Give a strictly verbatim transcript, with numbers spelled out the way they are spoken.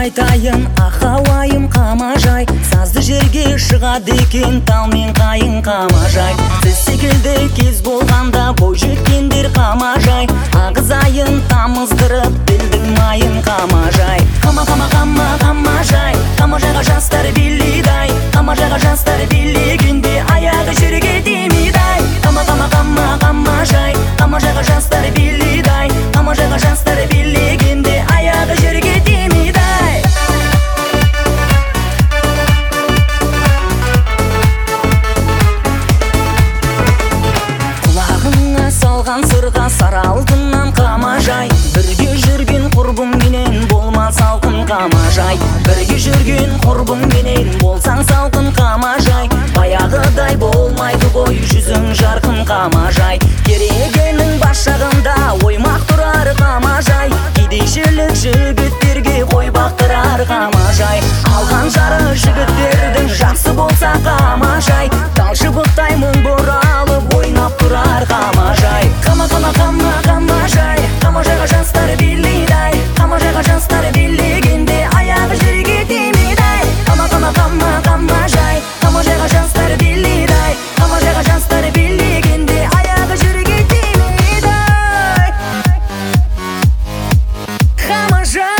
айтайын, ақауайым қамажай, сазды жерге шығады екен тал мен қайың қамажай. Сіз секілді кез болғанда бой жеткендер қамажай, ағызайын тамыздырып білдің майын қамажай. Қама қама қама қамажай, қамажайға жастар билейді-ай, қамажайға жастар билегенде аяғы жерге тимейді-ай. Қама қама қама қамажай, қамажайға жастар билейді-ай, қамажайға жастар билегенде аяғы жерге тимейді-ай. Құлағыңа салған сырға сары алтыннан қамажай, бірге жүрген құрбыңменен болма салқын қамажай. Бірге жүрген құрбыңменен болсаң салқын қамажай, баяғыдай болмайды ғой жүзің жарқын қамажай. Керегенің бас жағында оймақ тұрар қамажай, кедейшілік жігіттерге қой бақтырар қамажай. Алған жары жігіттердің жақсы болса қамажай, талшыбықтай мұң бұралып ойнап тұрар қамажай. Қама қама қама қамажай, қамажайға жастар билейді-ай, қамажайға жастар билегенде аяғы жерге тимейді-ай. Қама қама қама қамажай, қамажайға жастар билейді-ай, қамажайға жастар билегенде аяғы жерге тимейді-ай. Қамажай